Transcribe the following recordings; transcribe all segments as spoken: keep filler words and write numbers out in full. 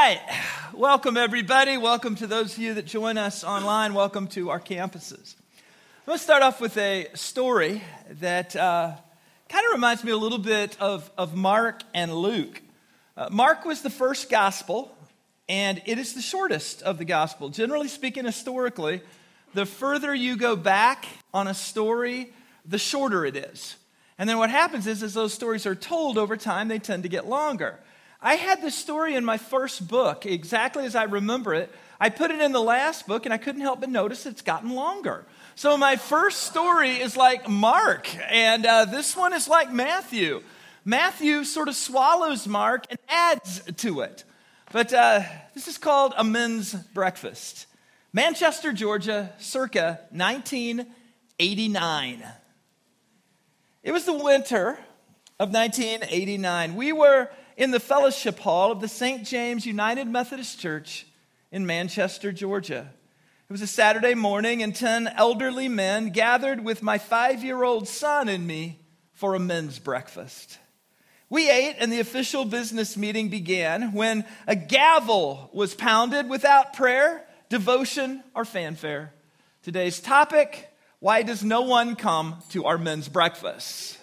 right. Welcome, everybody. Welcome to those of you that join us online. Welcome to our campuses. I'm going to start off with a story that uh, kind of reminds me a little bit of, of Mark and Luke. Uh, Mark was the first gospel, and it is the shortest of the gospel. Generally speaking, historically, the further you go back on a story, the shorter it is. And then what happens is, as those stories are told over time, they tend to get longer. I had this story in my first book, exactly as I remember it. I put it in the last book, and I couldn't help but notice it's gotten longer. So my first story is like Mark, and uh, this one is like Matthew. Matthew sort of swallows Mark and adds to it. But uh, this is called A Men's Breakfast. Manchester, Georgia, circa nineteen eighty-nine. It was the winter of nineteen eighty-nine. We were in the fellowship hall of the Saint James United Methodist Church in Manchester, Georgia. It was a Saturday morning, and ten elderly men gathered with my five-year-old son and me for a men's breakfast. We ate, and the official business meeting began when a gavel was pounded without prayer, devotion, or fanfare. Today's topic: why does no one come to our men's breakfast?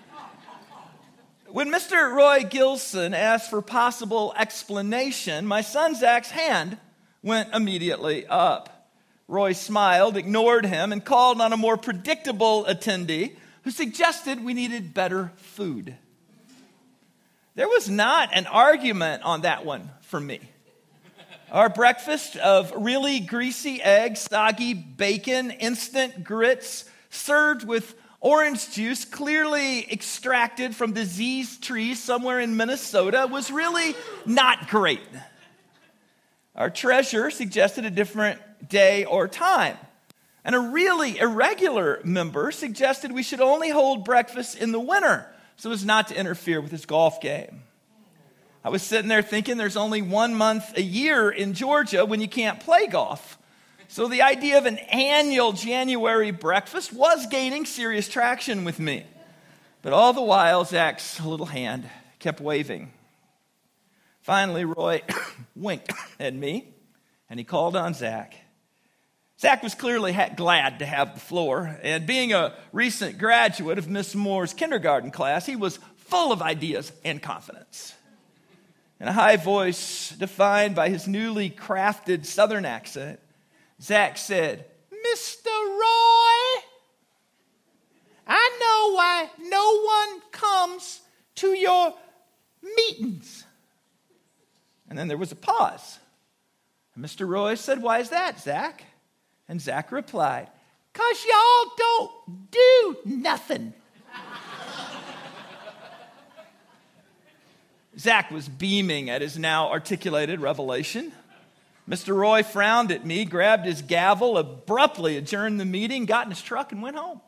When Mister Roy Gilson asked for possible explanation, my son Zach's hand went immediately up. Roy smiled, ignored him, and called on a more predictable attendee who suggested we needed better food. There was not an argument on that one for me. Our breakfast of really greasy eggs, soggy bacon, instant grits, served with orange juice clearly extracted from diseased trees somewhere in Minnesota was really not great. Our treasurer suggested a different day or time. And a really irregular member suggested we should only hold breakfast in the winter so as not to interfere with his golf game. I was sitting there thinking there's only one month a year in Georgia when you can't play golf. So the idea of an annual January breakfast was gaining serious traction with me. But all the while, Zach's little hand kept waving. Finally, Roy winked at me, and he called on Zach. Zach was clearly ha- glad to have the floor, and being a recent graduate of Miss Moore's kindergarten class, he was full of ideas and confidence. In a high voice defined by his newly crafted Southern accent, Zach said, "Mister Roy, I know why no one comes to your meetings." And then there was a pause. And Mister Roy said, "Why is that, Zach?" And Zach replied, "'Cause y'all don't do nothing." Zach was beaming at his now articulated revelation. Mister Roy frowned at me, grabbed his gavel, abruptly adjourned the meeting, got in his truck, and went home.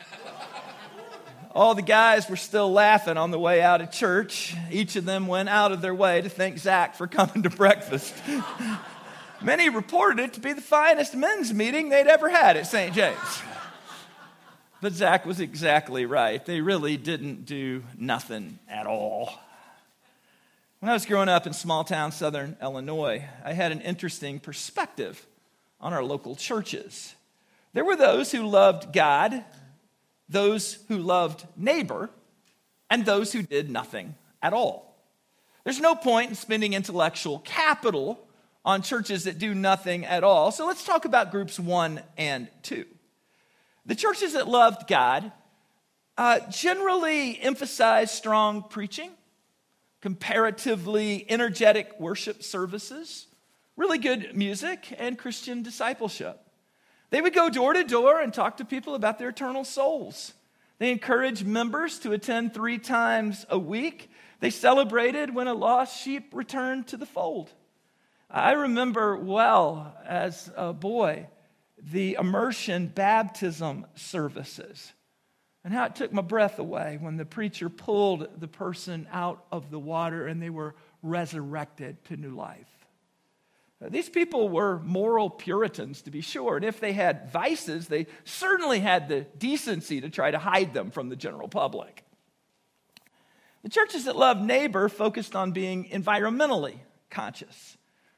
All the guys were still laughing on the way out of church. Each of them went out of their way to thank Zach for coming to breakfast. Many reported it to be the finest men's meeting they'd ever had at Saint James. But Zach was exactly right. They really didn't do nothing at all. When I was growing up in small-town southern Illinois, I had an interesting perspective on our local churches. There were those who loved God, those who loved neighbor, and those who did nothing at all. There's no point in spending intellectual capital on churches that do nothing at all. So let's talk about groups one and two. The churches that loved God uh, generally emphasized strong preaching, comparatively energetic worship services, really good music, and Christian discipleship. They would go door to door and talk to people about their eternal souls. They encouraged members to attend three times a week. They celebrated when a lost sheep returned to the fold. I remember well as a boy the immersion baptism services and how it took my breath away when the preacher pulled the person out of the water and they were resurrected to new life. These people were moral Puritans, to be sure, and if they had vices, they certainly had the decency to try to hide them from the general public. The churches that loved neighbor focused on being environmentally conscious.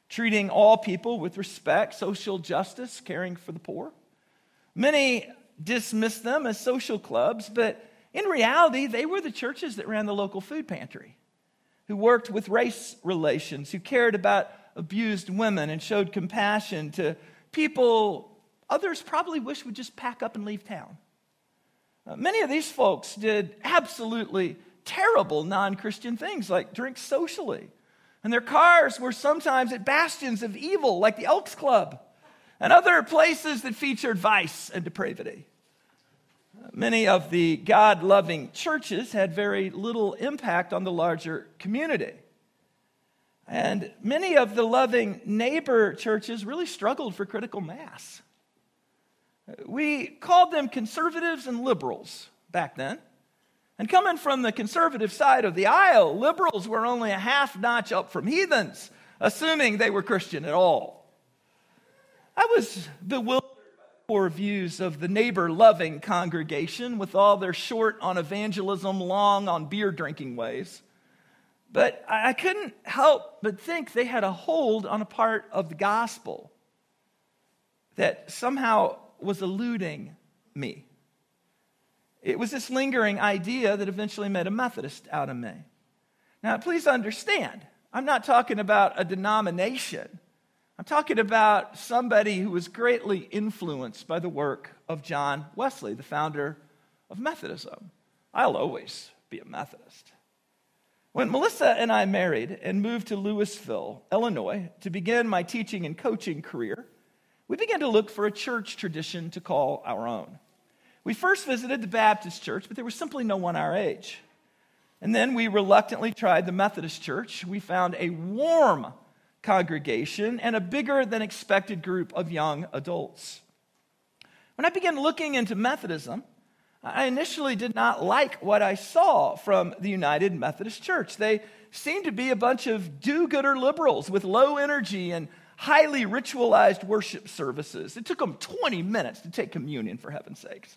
treating all people with respect, social justice, caring for the poor. Many dismiss them as social clubs, but in reality, they were the churches that ran the local food pantry, who worked with race relations, who cared about abused women and showed compassion to people others probably wish would just pack up and leave town. Uh, many of these folks did absolutely terrible non-Christian things like drink socially. And their cars were sometimes at bastions of evil like the Elks Club and other places that featured vice and depravity. Many of the God-loving churches had very little impact on the larger community. And many of the loving neighbor churches really struggled for critical mass. We called them conservatives and liberals back then. And coming from the conservative side of the aisle, liberals were only a half notch up from heathens, assuming they were Christian at all. I was bewildered by the poor views of the neighbor-loving congregation with all their short on evangelism, long on beer-drinking ways. But I couldn't help but think they had a hold on a part of the gospel that somehow was eluding me. It was this lingering idea that eventually made a Methodist out of me. Now, please understand, I'm not talking about a denomination. I'm talking about somebody who was greatly influenced by the work of John Wesley, the founder of Methodism. I'll always be a Methodist. When Melissa and I married and moved to Louisville, Illinois, to begin my teaching and coaching career, we began to look for a church tradition to call our own. We first visited the Baptist church, but there was simply no one our age. And then we reluctantly tried the Methodist church. We found a warm congregation and a bigger than expected group of young adults. When I began looking into Methodism, I initially did not like what I saw from the United Methodist Church. They seemed to be a bunch of do-gooder liberals with low energy and highly ritualized worship services. It took them twenty minutes to take communion, for heaven's sakes.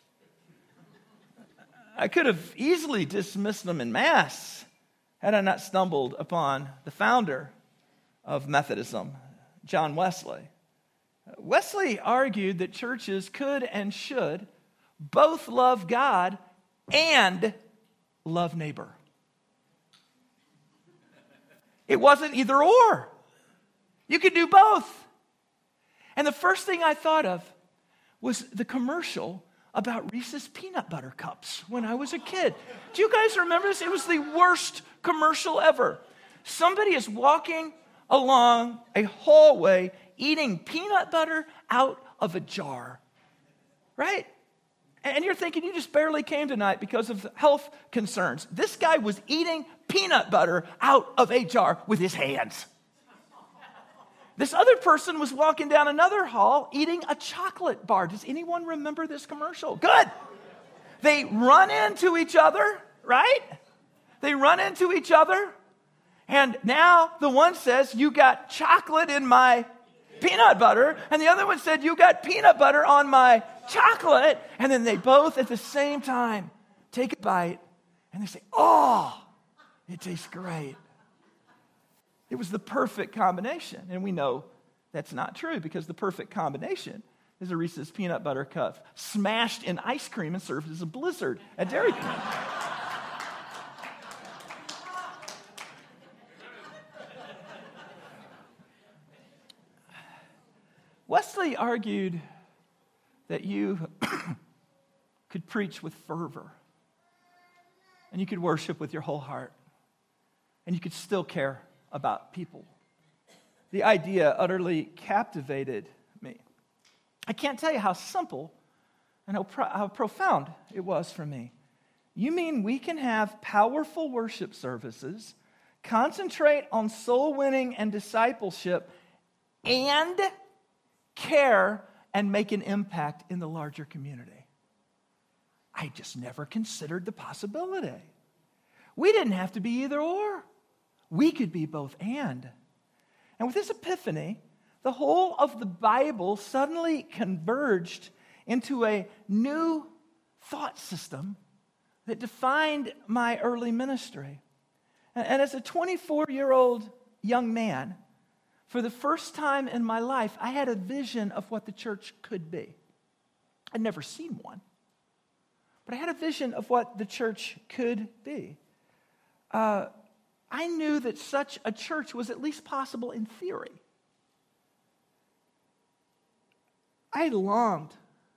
I could have easily dismissed them en masse had I not stumbled upon the founder of Methodism, John Wesley. Wesley argued that churches could and should both love God and love neighbor. It wasn't either or. You could do both. And the first thing I thought of was the commercial about Reese's peanut butter cups when I was a kid. Do you guys remember this? It was the worst commercial ever. Somebody is walking along a hallway eating peanut butter out of a jar, right? And you're thinking you just barely came tonight because of health concerns. This guy was eating peanut butter out of a jar with his hands. This other person was walking down another hall eating a chocolate bar. Does anyone remember this commercial? Good. They run into each other, right? They run into each other. And now the one says, "You got chocolate in my peanut butter." And the other one said, "You got peanut butter on my chocolate." And then they both at the same time take a bite and they say, "Oh, it tastes great." It was the perfect combination. And we know that's not true because the perfect combination is a Reese's peanut butter cup smashed in ice cream and served as a blizzard at Dairy Queen. Wesley argued that you could preach with fervor and you could worship with your whole heart and you could still care about people. The idea utterly captivated me. I can't tell you how simple and how, pro- how profound it was for me. You mean we can have powerful worship services, concentrate on soul winning and discipleship, and care and make an impact in the larger community? I just never considered the possibility. We didn't have to be either or. We could be both and. And with this epiphany, the whole of the Bible suddenly converged into a new thought system that defined my early ministry. And as a twenty-four-year-old young man, for the first time in my life, I had a vision of what the church could be. I'd never seen one, but I had a vision of what the church could be. Uh, I knew that such a church was at least possible in theory. I longed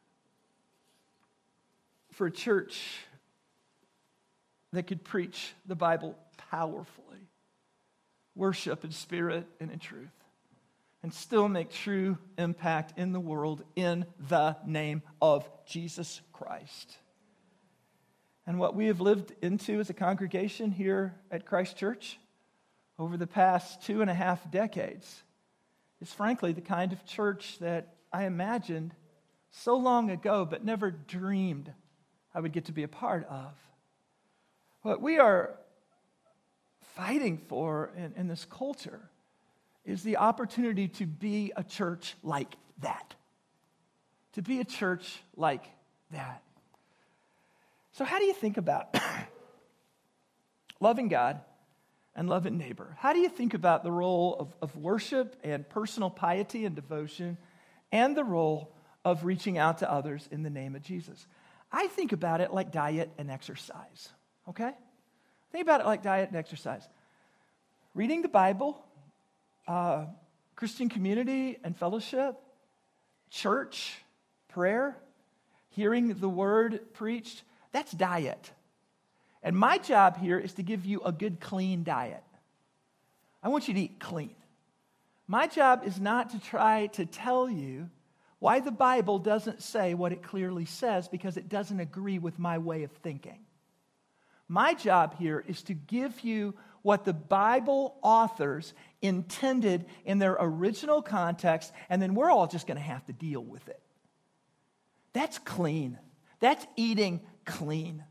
for a church that could preach the Bible powerfully, worship in spirit and in truth, and still make true impact in the world in the name of Jesus Christ. And what we have lived into as a congregation here at Christ Church over the past two and a half decades is frankly the kind of church that I imagined so long ago but never dreamed I would get to be a part of. What we are fighting for in, in this culture is the opportunity to be a church like that. To be a church like that. So how do you think about loving God and loving neighbor? How do you think about the role of, of worship and personal piety and devotion and the role of reaching out to others in the name of Jesus? I think about it like diet and exercise, okay? Think about it like diet and exercise. Reading the Bible, uh, Christian community and fellowship, church, prayer, hearing the word preached, that's diet. And my job here is to give you a good, clean diet. I want you to eat clean. My job is not to try to tell you why the Bible doesn't say what it clearly says because it doesn't agree with my way of thinking. My job here is to give you what the Bible authors intended in their original context, and then we're all just going to have to deal with it. That's clean. That's eating clean.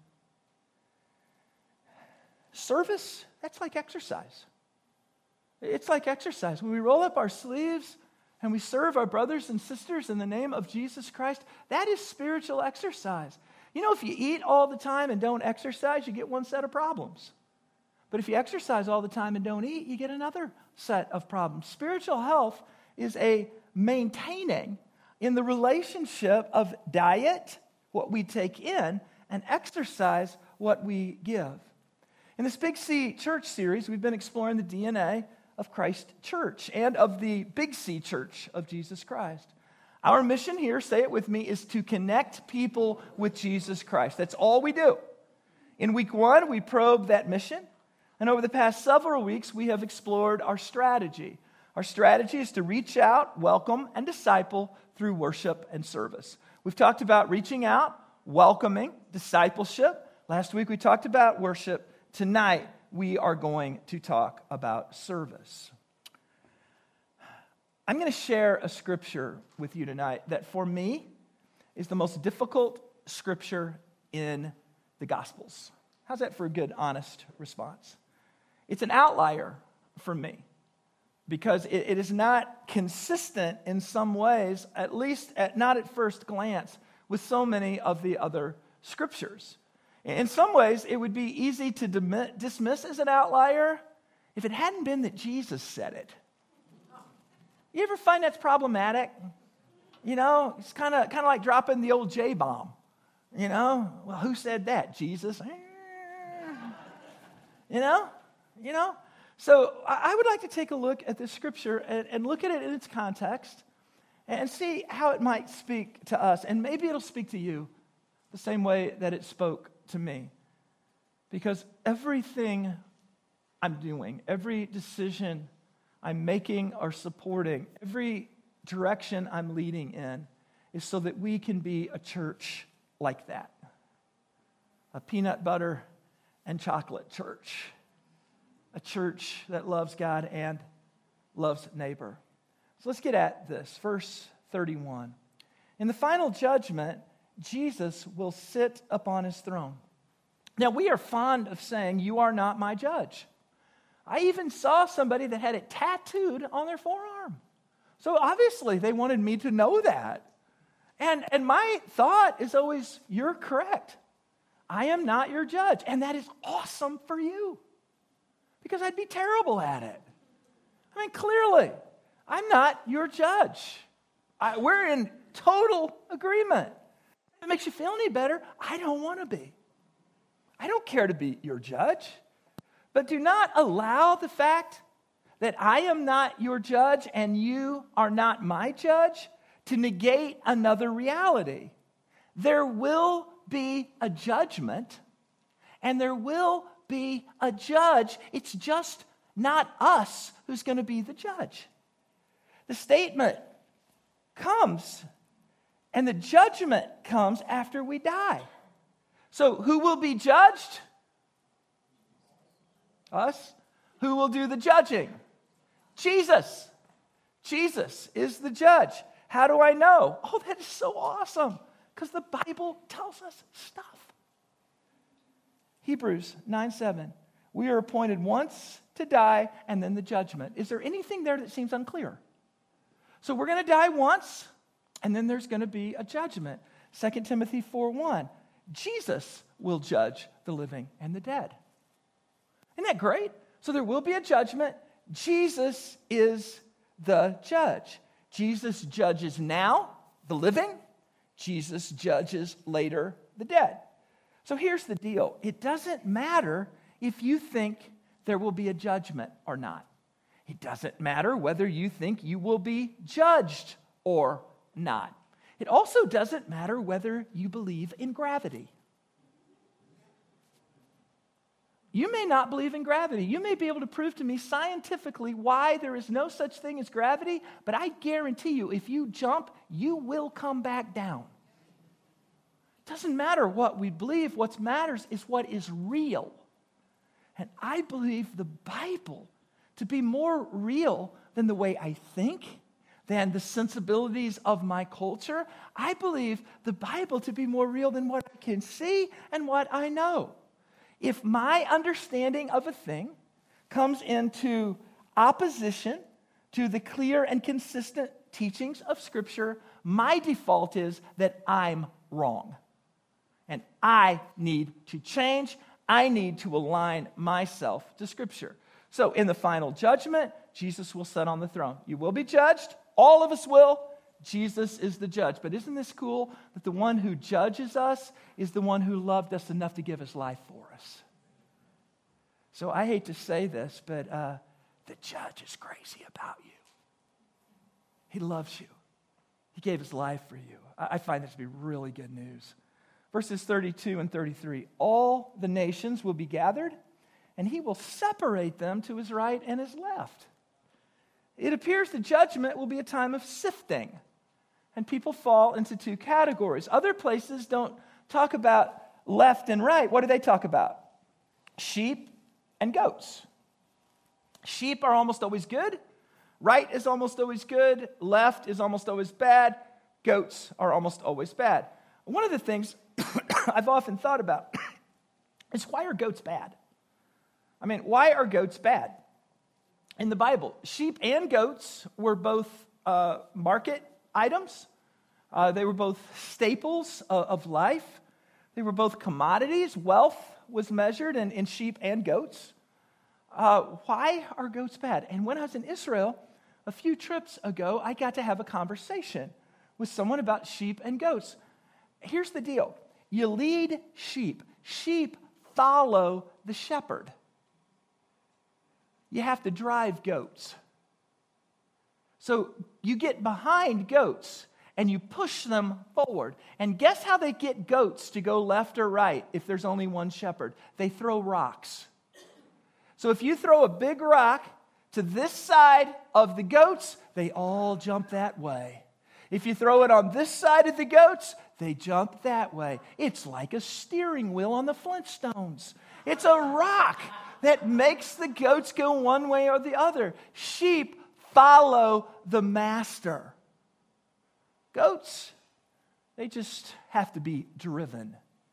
Service, that's like exercise. It's like exercise. When we roll up our sleeves and we serve our brothers and sisters in the name of Jesus Christ, that is spiritual exercise. You know, if you eat all the time and don't exercise, you get one set of problems. But if you exercise all the time and don't eat, you get another set of problems. Spiritual health is a maintaining in the relationship of diet, what we take in, and exercise, what we give. In this Big C Church series, we've been exploring the D N A of Christ Church and of the Big C Church of Jesus Christ. Our mission here, say it with me, is to connect people with Jesus Christ. That's all we do. In week one, we probed that mission. And over the past several weeks, we have explored our strategy. Our strategy is to reach out, welcome, and disciple through worship and service. We've talked about reaching out, welcoming, discipleship. Last week, we talked about worship. Tonight, we are going to talk about service. I'm going to share a scripture with you tonight that for me is the most difficult scripture in the Gospels. How's that for a good, honest response? It's an outlier for me because it, it is not consistent in some ways, at least at, not at first glance, with so many of the other scriptures. In some ways, it would be easy to dim- dismiss as an outlier if it hadn't been that Jesus said it. You ever find that's problematic? You know, it's kind of kind of like dropping the old J-bomb. You know, well, who said that? Jesus. You know, you know. So I would like to take a look at this scripture and, and look at it in its context and see how it might speak to us. And maybe it'll speak to you the same way that it spoke to me. Because everything I'm doing, every decision I'm making or supporting, every direction I'm leading in is so that we can be a church like that. A peanut butter and chocolate church. A church that loves God and loves neighbor. So let's get at this. Verse thirty-one. In the final judgment, Jesus will sit upon his throne. Now, we are fond of saying, "You are not my judge." I even saw somebody that had it tattooed on their forearm. So obviously they wanted me to know that. And, and my thought is always, you're correct. I am not your judge. And that is awesome for you. Because I'd be terrible at it. I mean, clearly, I'm not your judge. I, we're in total agreement. If it makes you feel any better, I don't want to be. I don't care to be your judge. But do not allow the fact that I am not your judge and you are not my judge to negate another reality. There will be a judgment and there will be a judge. It's just not us who's going to be the judge. The statement comes and the judgment comes after we die. So who will be judged? Us. Who will do the judging? Jesus. Jesus is the judge. How do I know? Oh, that is so awesome. Because the Bible tells us stuff. Hebrews nine seven. We are appointed once to die and then the judgment. Is there anything there that seems unclear? So we're going to die once and then there's going to be a judgment. Second Timothy four one. Jesus will judge the living and the dead. Isn't that great? So there will be a judgment. Jesus is the judge. Jesus judges now the living. Jesus judges later the dead. So here's the deal. It doesn't matter if you think there will be a judgment or not. It doesn't matter whether you think you will be judged or not. It also doesn't matter whether you believe in gravity. You may not believe in gravity. You may be able to prove to me scientifically why there is no such thing as gravity, but I guarantee you, if you jump, you will come back down. It doesn't matter what we believe. What matters is what is real. And I believe the Bible to be more real than the way I think, than the sensibilities of my culture. I believe the Bible to be more real than what I can see and what I know. If my understanding of a thing comes into opposition to the clear and consistent teachings of Scripture, my default is that I'm wrong. And I need to change. I need to align myself to Scripture. So in the final judgment, Jesus will sit on the throne. You will be judged. All of us will. Jesus is the judge. But isn't this cool that the one who judges us is the one who loved us enough to give his life for us? So I hate to say this, but uh, the judge is crazy about you. He loves you. He gave his life for you. I, I find this to be really good news. Verses thirty-two and thirty-three. All the nations will be gathered, and he will separate them to his right and his left. It appears the judgment will be a time of sifting, and people fall into two categories. Other places don't talk about left and right. What do they talk about? Sheep and goats. Sheep are almost always good. Right is almost always good. Left is almost always bad. Goats are almost always bad. One of the things I've often thought about is, why are goats bad? I mean, why are goats bad? In the Bible, sheep and goats were both uh, market items. Uh, they were both staples of, of life. They were both commodities. Wealth was measured in, in sheep and goats. Uh, why are goats bad? And when I was in Israel a few trips ago, I got to have a conversation with someone about sheep and goats. Here's the deal. You lead sheep. Sheep follow the shepherd. You have to drive goats. So you get behind goats and you push them forward. And guess how they get goats to go left or right if there's only one shepherd? They throw rocks. So if you throw a big rock to this side of the goats, they all jump that way. If you throw it on this side of the goats, they jump that way. It's like a steering wheel on the Flintstones. It's a rock that makes the goats go one way or the other. Sheep follow the master. Goats, they just have to be driven.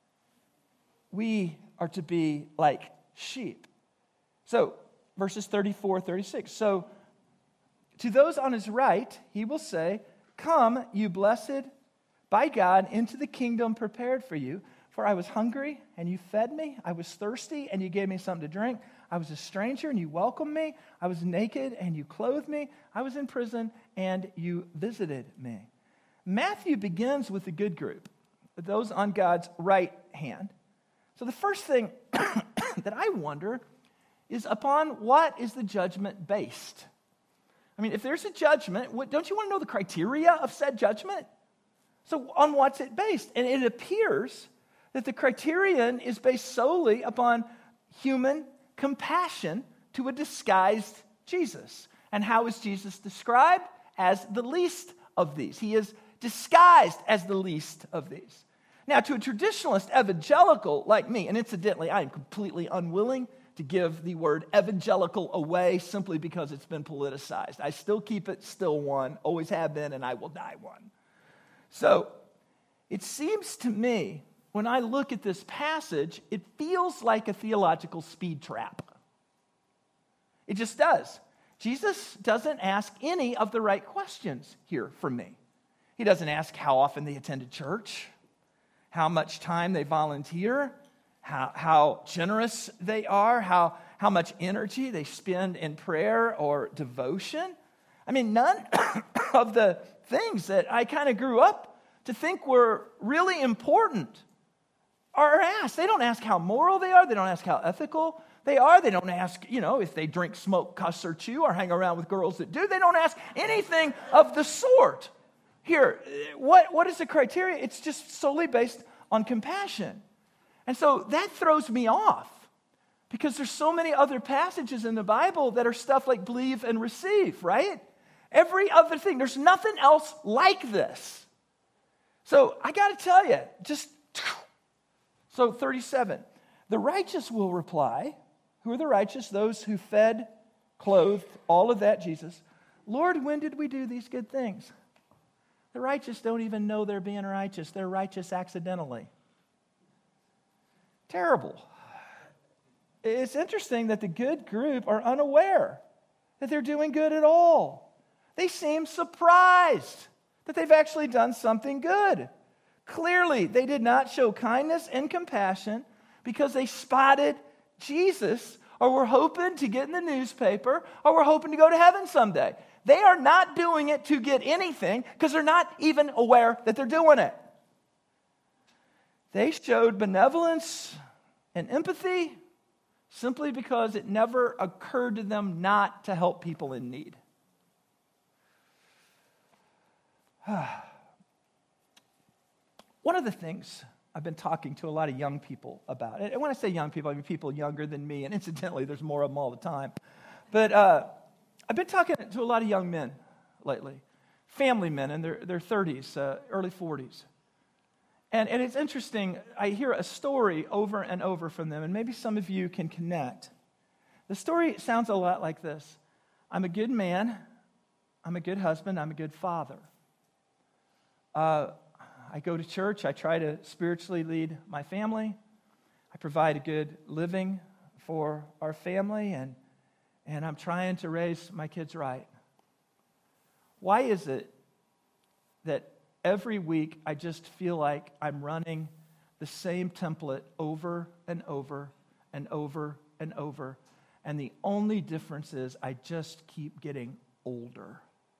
We are to be like sheep. So, verses thirty-four, thirty-six. So, to those on his right, he will say, "Come, you blessed by God, into the kingdom prepared for you. For I was hungry, and you fed me. I was thirsty, and you gave me something to drink. I was a stranger and you welcomed me. I was naked and you clothed me. I was in prison and you visited me. Matthew begins with the good group, those on God's right hand. So the first thing that I wonder is upon what is the judgment based? I mean, if there's a judgment, what, don't you want to know the criteria of said judgment? So on what's it based? And it appears that the criterion is based solely upon human compassion to a disguised Jesus. And how is Jesus described? As the least of these. He is disguised as the least of these. Now, to a traditionalist evangelical like me, and incidentally, I am completely unwilling to give the word evangelical away simply because it's been politicized. I still keep it still one, always have been, and I will die one. So, it seems to me, when I look at this passage, it feels like a theological speed trap. It just does. Jesus doesn't ask any of the right questions here from me. He doesn't ask how often they attended church, how much time they volunteer, how, how generous they are, how, how much energy they spend in prayer or devotion. I mean, none of the things that I kind of grew up to think were really important are asked. They don't ask how moral they are. They don't ask how ethical they are. They don't ask, you know, if they drink, smoke, cuss, or chew, or hang around with girls that do. They don't ask anything of the sort. Here, what, what is the criteria? It's just solely based on compassion. And so that throws me off because there's so many other passages in the Bible that are stuff like believe and receive, right? Every other thing. There's nothing else like this. So I got to tell you, just, so thirty-seven. The righteous will reply. Who are the righteous? Those who fed, clothed, all of that, Jesus. Lord, when did we do these good things? The righteous don't even know they're being righteous. They're righteous accidentally. Terrible. It's interesting that the good group are unaware that they're doing good at all. They seem surprised that they've actually done something good. Clearly, they did not show kindness and compassion because they spotted Jesus or were hoping to get in the newspaper or were hoping to go to heaven someday. They are not doing it to get anything because they're not even aware that they're doing it. They showed benevolence and empathy simply because it never occurred to them not to help people in need. One of the things I've been talking to a lot of young people about, and when I say young people, I mean people younger than me, and incidentally, there's more of them all the time. But uh, I've been talking to a lot of young men lately, family men in their, their thirties, uh, early forties. And, and it's interesting, I hear a story over and over from them, and maybe some of you can connect. The story sounds a lot like this. I'm a good man, I'm a good husband, I'm a good father. Uh, I go to church, I try to spiritually lead my family, I provide a good living for our family, and, and I'm trying to raise my kids right. Why is it that every week I just feel like I'm running the same template over and over and over and over, and the only difference is I just keep getting older?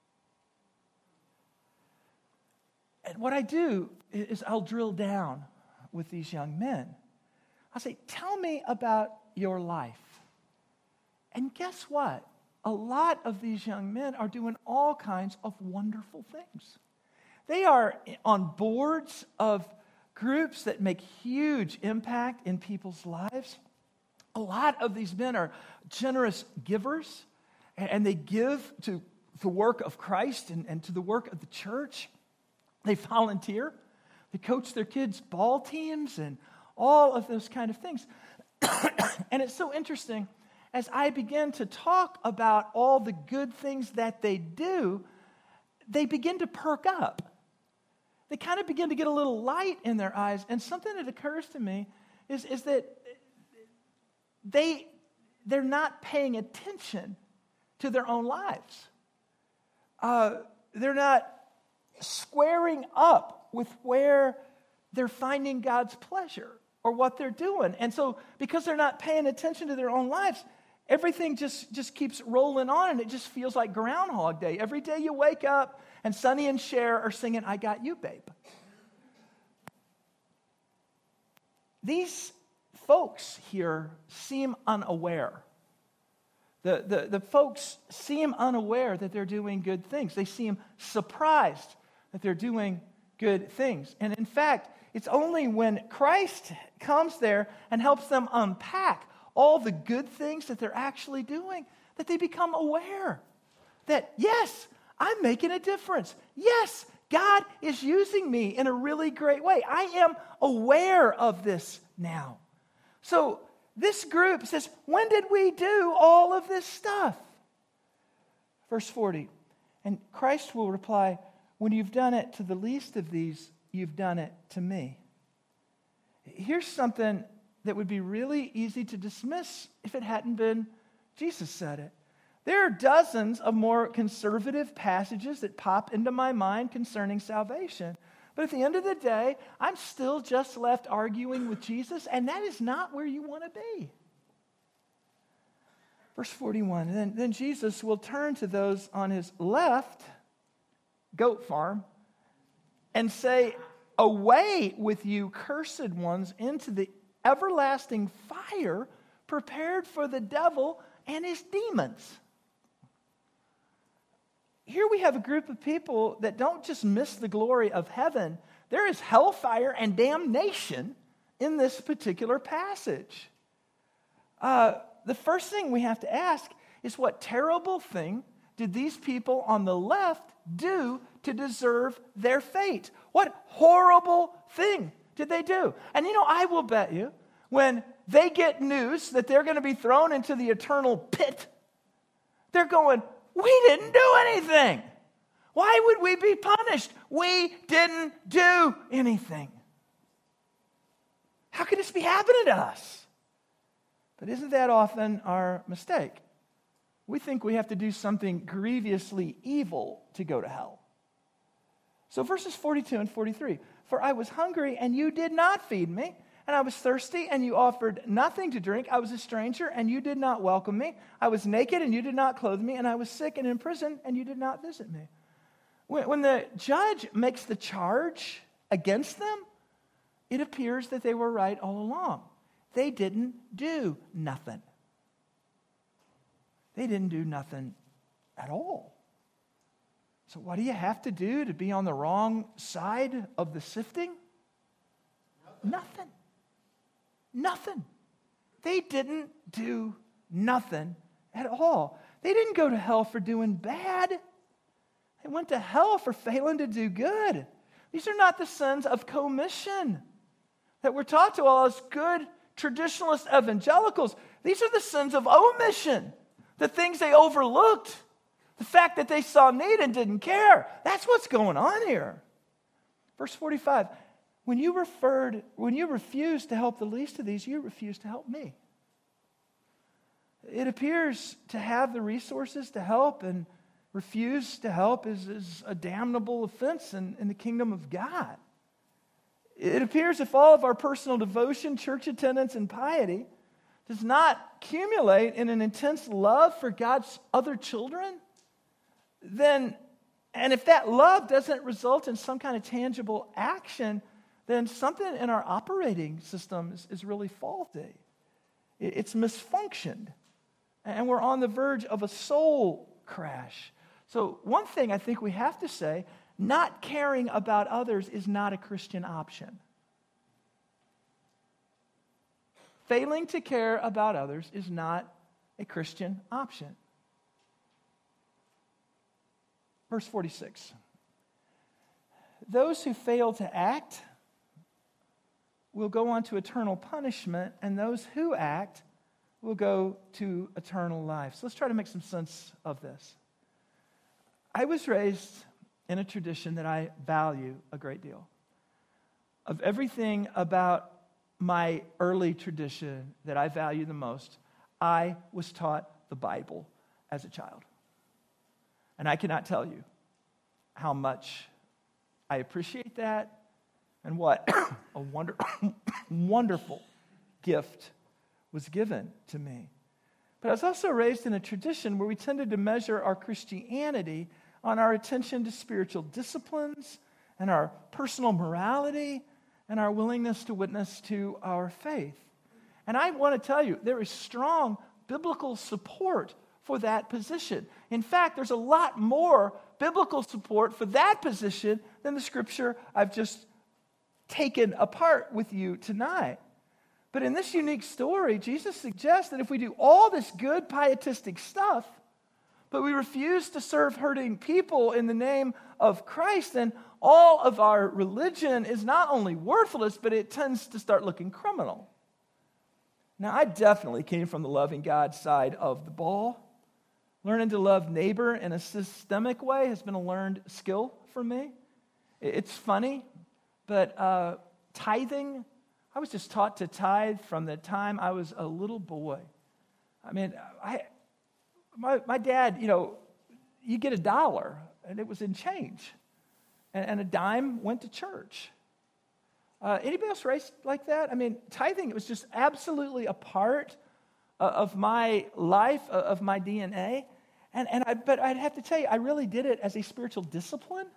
And what I do is I'll drill down with these young men. I'll say, tell me about your life. And guess what? A lot of these young men are doing all kinds of wonderful things. They are on boards of groups that make huge impact in people's lives. A lot of these men are generous givers, and they give to the work of Christ and, and to the work of the church. They volunteer. They coach their kids' ball teams and all of those kind of things. And it's so interesting, as I begin to talk about all the good things that they do, they begin to perk up. They kind of begin to get a little light in their eyes. And something that occurs to me is, is that they, they're not paying attention to their own lives. Uh, they're not squaring up with where they're finding God's pleasure or what they're doing. And so because they're not paying attention to their own lives, everything just, just keeps rolling on, and it just feels like Groundhog Day. Every day you wake up, and Sonny and Cher are singing, I Got You, Babe. These folks here seem unaware. The, the, the folks seem unaware that they're doing good things. They seem surprised that they're doing good things. And in fact, it's only when Christ comes there and helps them unpack all the good things that they're actually doing that they become aware that, yes, I'm making a difference. Yes, God is using me in a really great way. I am aware of this now. So this group says, when did we do all of this stuff? Verse forty, and Christ will reply, when you've done it to the least of these, you've done it to me. Here's something that would be really easy to dismiss if it hadn't been Jesus said it. There are dozens of more conservative passages that pop into my mind concerning salvation. But at the end of the day, I'm still just left arguing with Jesus, and that is not where you want to be. Verse forty-one, then, then Jesus will turn to those on his left, goat farm, and say, away with you, cursed ones, into the everlasting fire prepared for the devil and his demons. Here we have a group of people that don't just miss the glory of heaven. There is hellfire and damnation in this particular passage. Uh, the first thing we have to ask is, what terrible thing did these people on the left do to deserve their fate? What horrible thing did they do? And you know, I will bet you, when they get news that they're going to be thrown into the eternal pit, they're going, we didn't do anything. Why would we be punished? We didn't do anything. How could this be happening to us? But isn't that often our mistake? We think we have to do something grievously evil to go to hell. So verses forty-two and forty-three, for I was hungry and you did not feed me, and I was thirsty and you offered nothing to drink. I was a stranger and you did not welcome me. I was naked and you did not clothe me, and I was sick and in prison and you did not visit me. When, when the judge makes the charge against them, it appears that they were right all along. They didn't do nothing. They didn't do nothing at all. So what do you have to do to be on the wrong side of the sifting? Nothing. Nothing. They didn't do nothing at all. They didn't go to hell for doing bad. They went to hell for failing to do good. These are not the sins of commission that we're taught to all as good traditionalist evangelicals. These are the sins of omission, the things they overlooked, the fact that they saw need and didn't care. That's what's going on here. Verse forty-five, when you referred, when you refused to help the least of these, you refused to help me. It appears to have the resources to help and refuse to help is, is a damnable offense in, in the kingdom of God. It appears if all of our personal devotion, church attendance, and piety does not accumulate in an intense love for God's other children, then, and if that love doesn't result in some kind of tangible action, then something in our operating system is, is really faulty. It's misfunctioned. And we're on the verge of a soul crash. So one thing I think we have to say, not caring about others is not a Christian option. Failing to care about others is not a Christian option. Verse forty-six. Those who fail to act will go on to eternal punishment, and those who act will go to eternal life. So let's try to make some sense of this. I was raised in a tradition that I value a great deal. Of everything about my early tradition that I value the most, I was taught the Bible as a child. And I cannot tell you how much I appreciate that and what a wonder, wonderful gift was given to me. But I was also raised in a tradition where we tended to measure our Christianity on our attention to spiritual disciplines and our personal morality and our willingness to witness to our faith. And I want to tell you, there is strong biblical support for that position. In fact, there's a lot more biblical support for that position than the scripture I've just taken apart with you tonight. But in this unique story, Jesus suggests that if we do all this good pietistic stuff, but we refuse to serve hurting people in the name of Christ, then all of our religion is not only worthless, but it tends to start looking criminal. Now, I definitely came from the loving God side of the ball. Learning to love neighbor in a systemic way has been a learned skill for me. It's funny, but uh, tithing, I was just taught to tithe from the time I was a little boy. I mean, I, my, my dad, you know, you get a dollar, and it was in change. And, and a dime went to church. Uh, anybody else raised like that? I mean, tithing, it was just absolutely a part of my life, of my D N A. And, and I, but I'd have to tell you, I really did it as a spiritual discipline.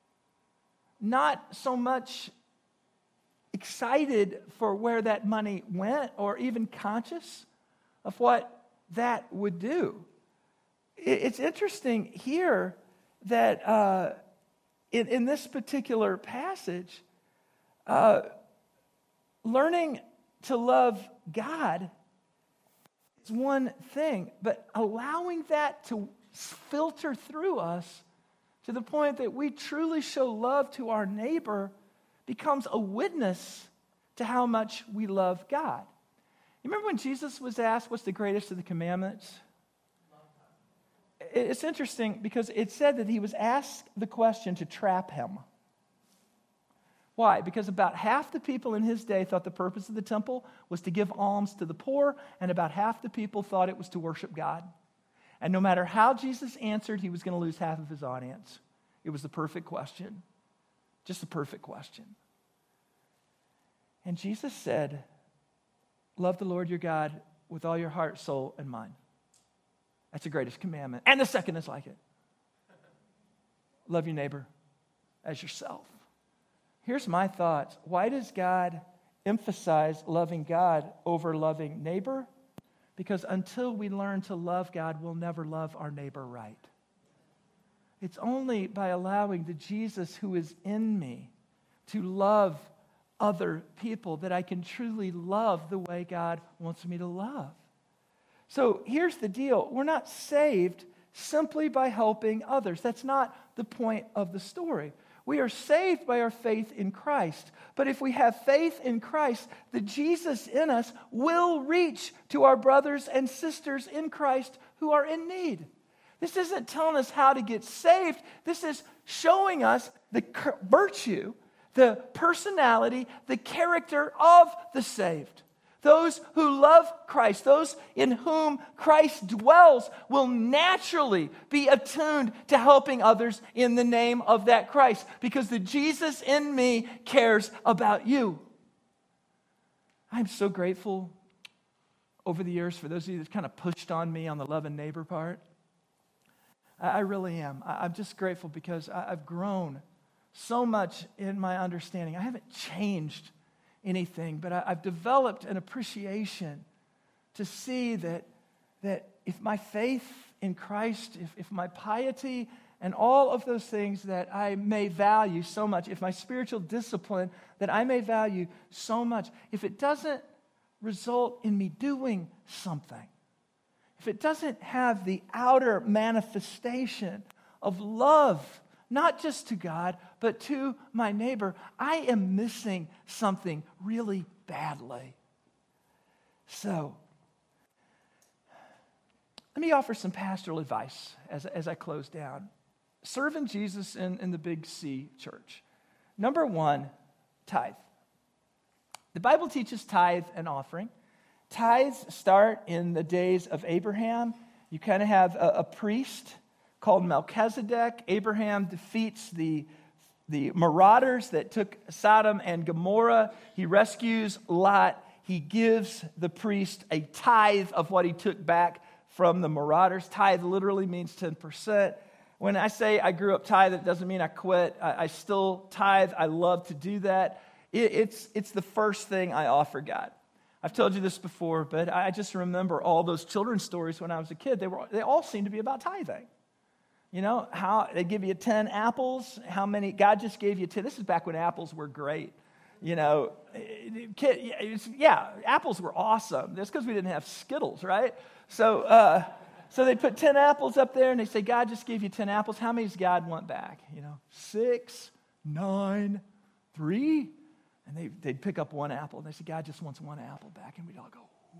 Not so much excited for where that money went or even conscious of what that would do. It, it's interesting here that uh, in, in this particular passage, uh, learning to love God is one thing, but allowing that to filter through us to the point that we truly show love to our neighbor becomes a witness to how much we love God. You remember when Jesus was asked, what's the greatest of the commandments? It's interesting because it said that he was asked the question to trap him. Why? Because about half the people in his day thought the purpose of the temple was to give alms to the poor, and about half the people thought it was to worship God. And no matter how Jesus answered, he was going to lose half of his audience. It was the perfect question. Just the perfect question. And Jesus said, love the Lord your God with all your heart, soul, and mind. That's the greatest commandment. And the second is like it. Love your neighbor as yourself. Here's my thoughts. Why does God emphasize loving God over loving neighbor? Because until we learn to love God, we'll never love our neighbor right. It's only by allowing the Jesus who is in me to love other people that I can truly love the way God wants me to love. So here's the deal. We're not saved simply by helping others. That's not the point of the story. We are saved by our faith in Christ. But if we have faith in Christ, the Jesus in us will reach to our brothers and sisters in Christ who are in need. This isn't telling us how to get saved. This is showing us the virtue, the personality, the character of the saved. Those who love Christ, those in whom Christ dwells, will naturally be attuned to helping others in the name of that Christ, because the Jesus in me cares about you. I'm so grateful over the years for those of you that kind of pushed on me on the love and neighbor part. I really am. I'm just grateful because I've grown so much in my understanding. I haven't changed anything, but I, I've developed an appreciation to see that, that if my faith in Christ, if, if my piety and all of those things that I may value so much, if my spiritual discipline that I may value so much, if it doesn't result in me doing something, if it doesn't have the outer manifestation of love, not just to God, but to my neighbor, I am missing something really badly. So, let me offer some pastoral advice as, as I close down. Serving Jesus in, in the Big C church. Number one, tithe. The Bible teaches tithe and offering. Tithes start in the days of Abraham. You kind of have a, a priest called Melchizedek. Abraham defeats the, the marauders that took Sodom and Gomorrah. He rescues Lot. He gives the priest a tithe of what he took back from the Marauders. Tithe literally means ten percent. When I say I grew up tithe, it doesn't mean I quit. I, I still tithe. I love to do that. It, it's, it's the first thing I offer God. I've told you this before, but I just remember all those children's stories when I was a kid. They were they all seemed to be about tithing. You know, how they give you ten apples, how many, God just gave you ten. This is back when apples were great. You know, kid, yeah, apples were awesome. That's because we didn't have Skittles, right? So, uh, so they put ten apples up there and they say, God just gave you ten apples. How many does God want back? You know, six, nine, three. And they, they'd pick up one apple, and they say, God just wants one apple back. And we'd all go,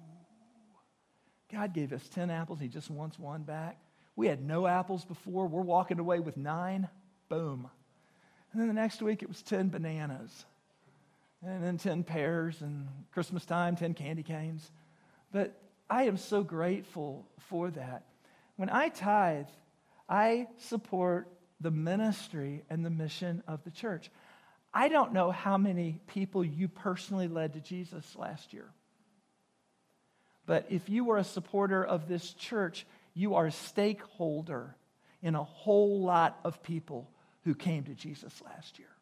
ooh. God gave us ten apples. He just wants one back. We had no apples before. We're walking away with nine. Boom. And then the next week, it was ten bananas. And then ten pears, and Christmas time, ten candy canes. But I am so grateful for that. When I tithe, I support the ministry and the mission of the church. I don't know how many people you personally led to Jesus last year. But if you were a supporter of this church, you are a stakeholder in a whole lot of people who came to Jesus last year.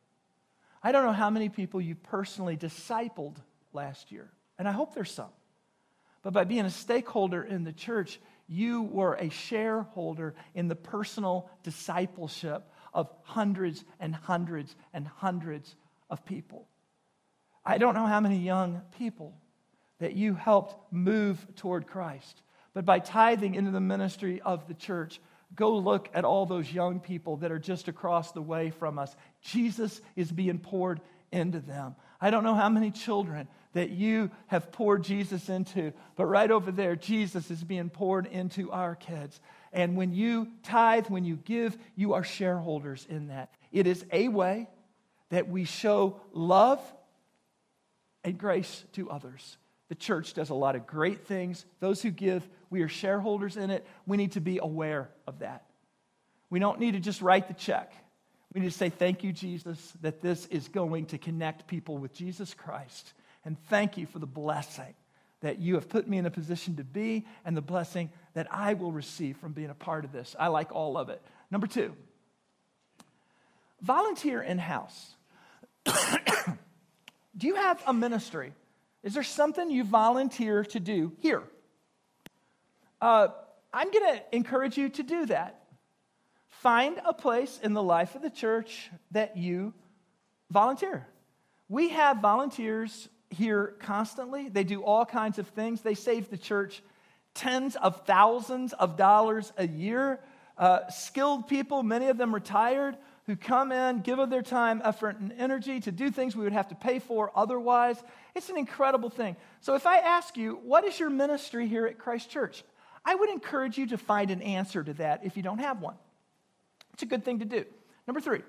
I don't know how many people you personally discipled last year, and I hope there's some. But by being a stakeholder in the church, you were a shareholder in the personal discipleship of hundreds and hundreds and hundreds of people. I don't know how many young people that you helped move toward Christ, but by tithing into the ministry of the church, go look at all those young people that are just across the way from us. Jesus is being poured into them. I don't know how many children that you have poured Jesus into, but right over there, Jesus is being poured into our kids. And when you tithe, when you give, you are shareholders in that. It is a way that we show love and grace to others. The church does a lot of great things. Those who give, we are shareholders in it. We need to be aware of that. We don't need to just write the check. We need to say, thank you, Jesus, that this is going to connect people with Jesus Christ. And thank you for the blessing that you have put me in a position to be and the blessing that I will receive from being a part of this. I like all of it. Number two, volunteer in-house. Do you have a ministry? Is there something you volunteer to do here? Uh, I'm going to encourage you to do that. Find a place in the life of the church that you volunteer. We have volunteers here constantly. They do all kinds of things. They save the church tens of thousands of dollars a year. Uh, skilled people, many of them retired, who come in, give of their time, effort, and energy to do things we would have to pay for otherwise. It's an incredible thing. So if I ask you, what is your ministry here at Christ Church? I would encourage you to find an answer to that if you don't have one. It's a good thing to do. Number three,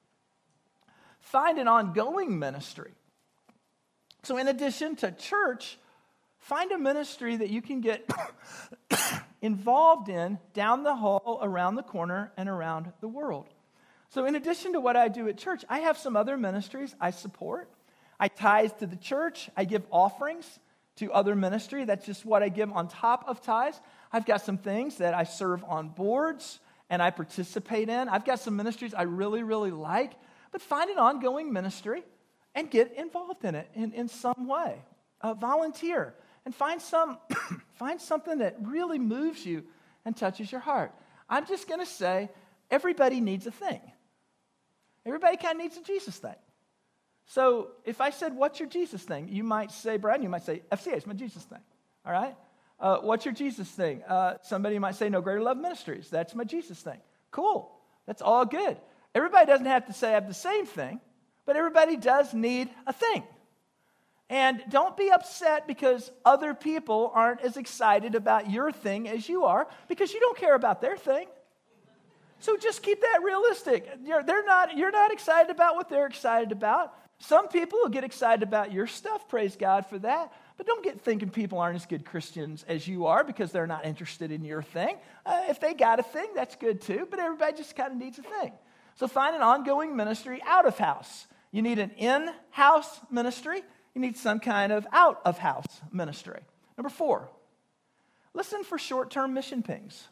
find an ongoing ministry. So in addition to church, find a ministry that you can get involved in down the hall, around the corner, and around the world. So in addition to what I do at church, I have some other ministries I support. I tithe to the church. I give offerings to other ministry. That's just what I give on top of tithes. I've got some things that I serve on boards and I participate in. I've got some ministries I really, really like. But find an ongoing ministry and get involved in it in, in some way. Uh, volunteer and find some find something that really moves you and touches your heart. I'm just going to say, everybody needs a thing. Everybody kind of needs a Jesus thing. So if I said, what's your Jesus thing? You might say, Brad, you might say, F C A is my Jesus thing. All right? Uh, what's your Jesus thing? Uh, somebody might say, No Greater Love Ministries. That's my Jesus thing. Cool. That's all good. Everybody doesn't have to say I have the same thing, but everybody does need a thing. And don't be upset because other people aren't as excited about your thing as you are, because you don't care about their thing. So just keep that realistic. You're, they're not, you're not excited about what they're excited about. Some people will get excited about your stuff. Praise God for that. But don't get thinking people aren't as good Christians as you are because they're not interested in your thing. Uh, if they got a thing, that's good too. But everybody just kind of needs a thing. So find an ongoing ministry out of house. You need an in-house ministry. You need some kind of out-of-house ministry. Number four, listen for short-term mission pings.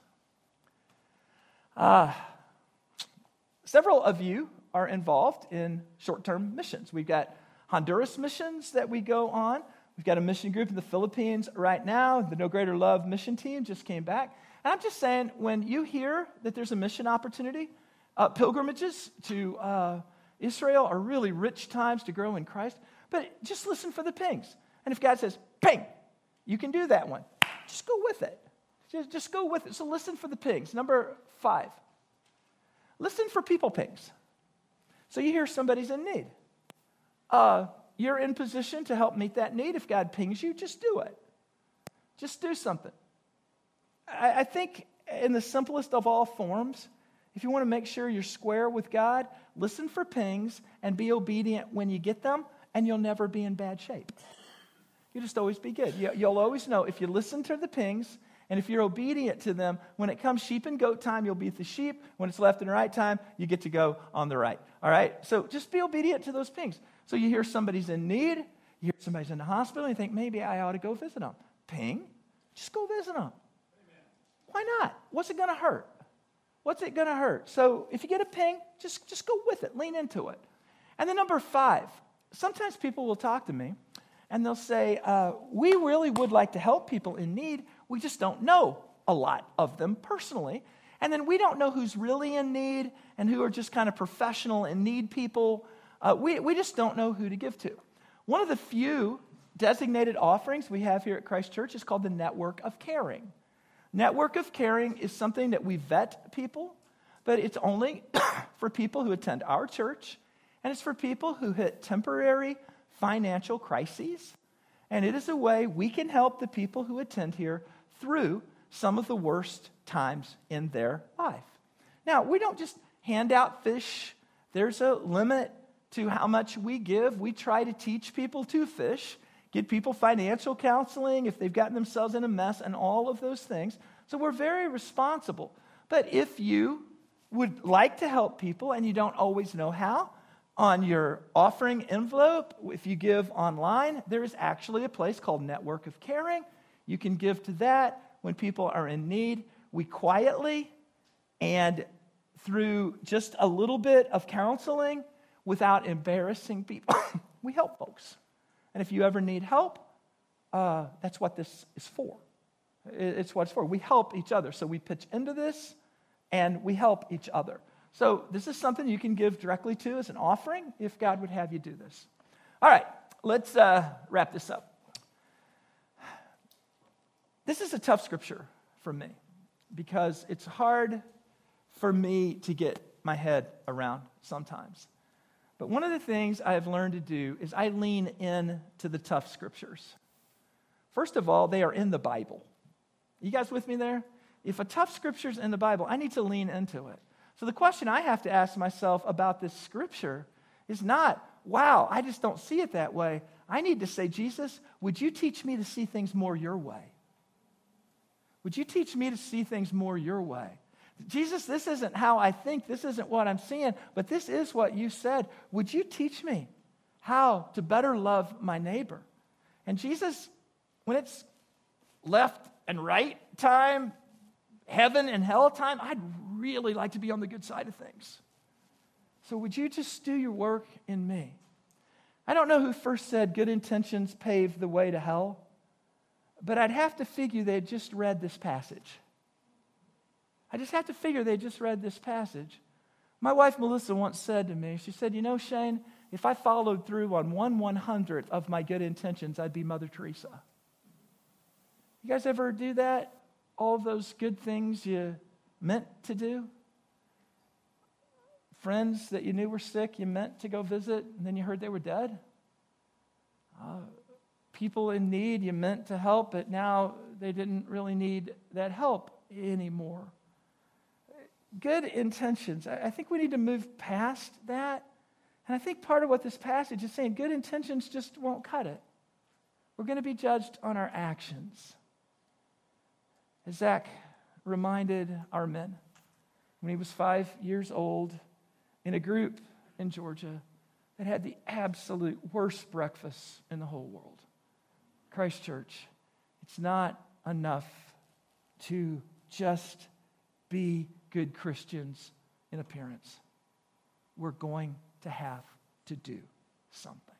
Uh, several of you are involved in short-term missions. We've got Honduras missions that we go on. We've got a mission group in the Philippines right now. The No Greater Love mission team just came back. And I'm just saying, when you hear that there's a mission opportunity, uh, pilgrimages to uh, Israel are really rich times to grow in Christ. But just listen for the pings. And if God says, ping, you can do that one. Just go with it. Just, just go with it. So listen for the pings. Number five, listen for people pings. So you hear somebody's in need. Uh, you're in position to help meet that need. If God pings you, just do it. Just do something. I, I think in the simplest of all forms, if you want to make sure you're square with God, listen for pings and be obedient when you get them, and you'll never be in bad shape. You'll just always be good. You, you'll always know if you listen to the pings and if you're obedient to them, when it comes sheep and goat time, you'll be the sheep. When it's left and right time, you get to go on the right. All right? So just be obedient to those pings. So you hear somebody's in need, you hear somebody's in the hospital, and you think, maybe I ought to go visit them. Ping, just go visit them. Amen. Why not? What's it going to hurt? What's it going to hurt? So if you get a ping, just, just go with it. Lean into it. And then number five, sometimes people will talk to me, and they'll say, uh, we really would like to help people in need. We just don't know a lot of them personally. And then we don't know who's really in need and who are just kind of professional in need people. Uh, we, we just don't know who to give to. One of the few designated offerings we have here at Christ Church is called the Network of Caring. Network of Caring is something that we vet people, but it's only for people who attend our church, and it's for people who hit temporary financial crises. And it is a way we can help the people who attend here through some of the worst times in their life. Now, we don't just hand out fish. There's a limit to how much we give. We try to teach people to fish, get people financial counseling if they've gotten themselves in a mess, and all of those things. So we're very responsible. But if you would like to help people and you don't always know how, on your offering envelope, if you give online, there is actually a place called Network of Caring. You can give to that when people are in need. We quietly and through just a little bit of counseling, without embarrassing people, we help folks. And if you ever need help, uh, that's what this is for. It's what it's for. We help each other. So we pitch into this, and we help each other. So this is something you can give directly to as an offering if God would have you do this. All right, let's uh, wrap this up. This is a tough scripture for me because it's hard for me to get my head around sometimes. But one of the things I have learned to do is I lean in to the tough scriptures. First of all, they are in the Bible. You guys with me there? If a tough scripture is in the Bible, I need to lean into it. So the question I have to ask myself about this scripture is not, wow, I just don't see it that way. I need to say, Jesus, would you teach me to see things more your way? Would you teach me to see things more your way? Jesus, this isn't how I think. This isn't what I'm seeing, but this is what you said. Would you teach me how to better love my neighbor? And Jesus, when it's left and right time, heaven and hell time, I'd really like to be on the good side of things. So would you just do your work in me? I don't know who first said good intentions pave the way to hell, but I'd have to figure they had just read this passage. I just have to figure they just read this passage. My wife, Melissa, once said to me, she said, you know, Shane, if I followed through on one one-hundredth of my good intentions, I'd be Mother Teresa. You guys ever do that? All of those good things you meant to do? Friends that you knew were sick, you meant to go visit, and then you heard they were dead? Uh, people in need, you meant to help, but now they didn't really need that help anymore. Good intentions. I think we need to move past that. And I think part of what this passage is saying, good intentions just won't cut it. We're going to be judged on our actions. As Zach reminded our men, when he was five years old, in a group in Georgia that had the absolute worst breakfast in the whole world. Christ Church, it's not enough to just be good Christians in appearance. We're going to have to do something.